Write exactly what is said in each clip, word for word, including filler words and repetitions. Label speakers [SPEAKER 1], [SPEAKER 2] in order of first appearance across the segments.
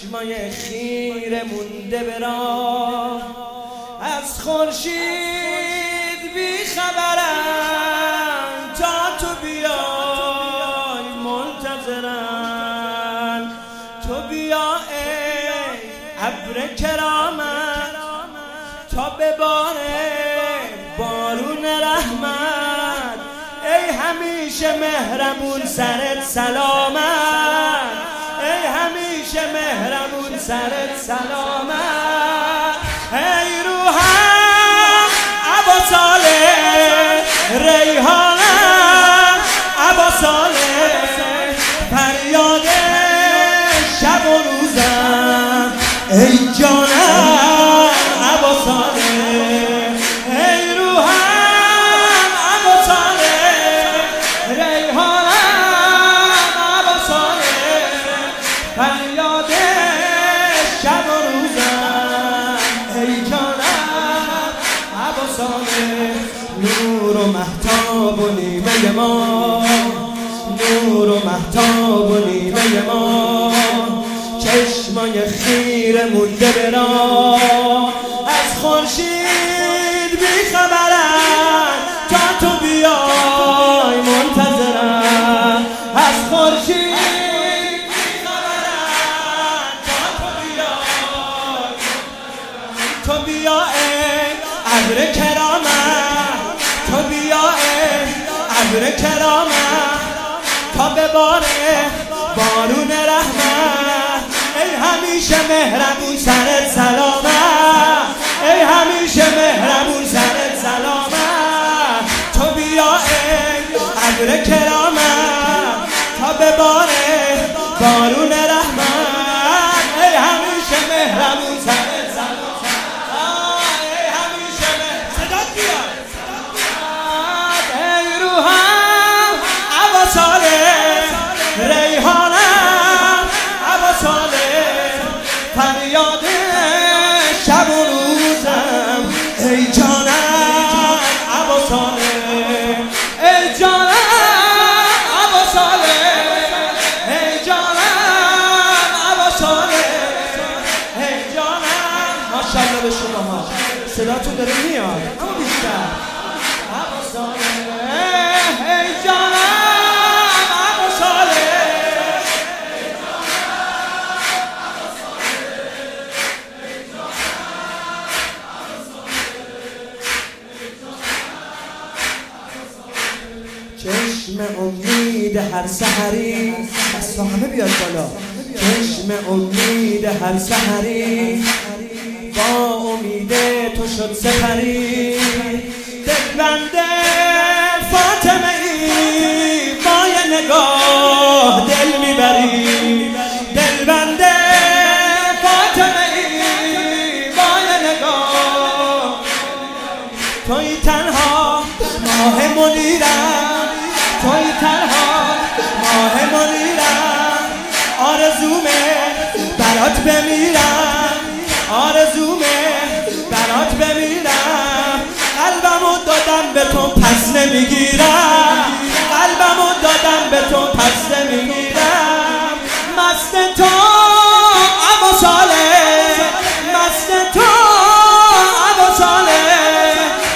[SPEAKER 1] چشمای خیره مونده به راه، از خورشید بی خبرن، تا تو بیای منتظرن. تو بیا ای ابر کرامت، تا بباره بارون رحمت. ای همیشه مهربون سرت سلامت، ای همیشه مهربون سرت سلامت. ای روحم ابا صالح ریحانم ابا صالح، فریاد شب و روزم ای جانم ابا صالح. ای روحم ابا صالح ریحانم ابا صالح، فریاد شب و روزم ای جانم ابا صالح. نور و مهتاب و نیمه ما، نور و مهتاب و نیمه ما، چشمای خیره مونده به راه، از خورشید بی خبرن، تا تو بیای منتظرن. از خورشید بی خبرن، تا تو بیای، تو بیا ای ابر کرامت، تو بیا ای ابر کرامت، تا بباره بارون رحمت. ای همیشه مهربون سرت سلامت، ای همیشه مهربون سرت سلامت. تو بیا ای ابر کرامت، تا بباره بارون رحمت. ای همیشه مهربون سرت سلامت، ای همیشه مهربون. صدات بیاد. ای روحم ابا صالح ریحانم ابا صالح، فریاد شب و روزم ای جانم ابا صالح. ای جانم ابا صالح، ای جانم ابا صالح، ای جانم. ماشاءالله به شما ها، صداتون داره میاد اما بیشتر. ابا صالح ای جانم ابا صالح، چشم امید هر سحری، از همه بیاد بالا. چشم امید هر سحری، با امید تو شد سپری. دلبنده فاطمه ای، با یه نگاه دل میبری. دلبنده فاطمه ای، با یه نگاه. توی تنها ماه منیرم، توی تنها ماه منیرم. آرزومه برات بمیرم، آرزومه برات بمیرم. قلبمو دادم به تو پس نمیگیرم، قلبمو دادم به تو پس نمیگیرم. مست تو ابا صالح، مست تو ابا صالح،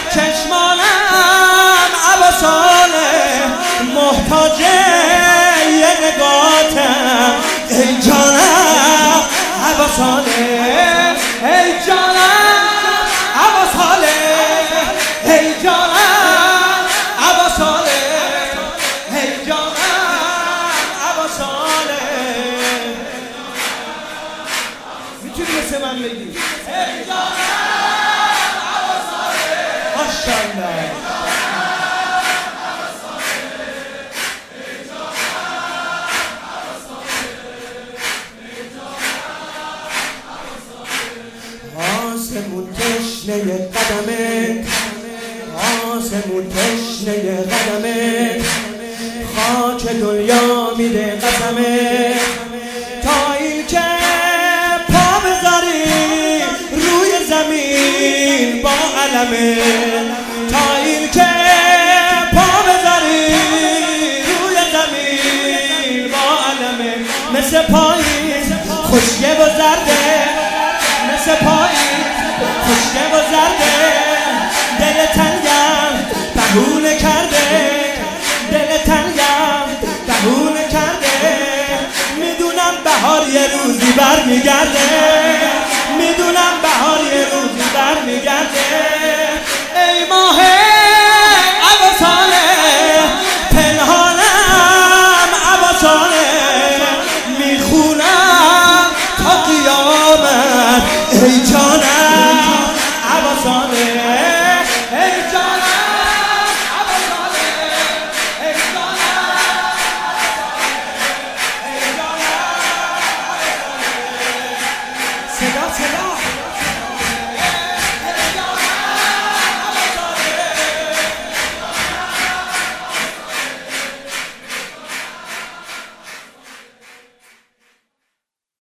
[SPEAKER 1] چشمانم ابا صالح، محتاج یه نگاتم ای جانم ابا صالح. ای جانم ابا صالح، ای جانم ابا صالح، ای جانم ابا صالح. میتونی مثل من بگی ای جانم ابا صالح؟ ماشاءالله. آسمون تشنه قدمت، آسمون تشنه قدمت، خاک دنیا میده قسمت. تا این که پا بذاری روی زمین با علمت، تا این که پا بذاری روی زمین با علمت. مثل پاییز خوشگه و میگرده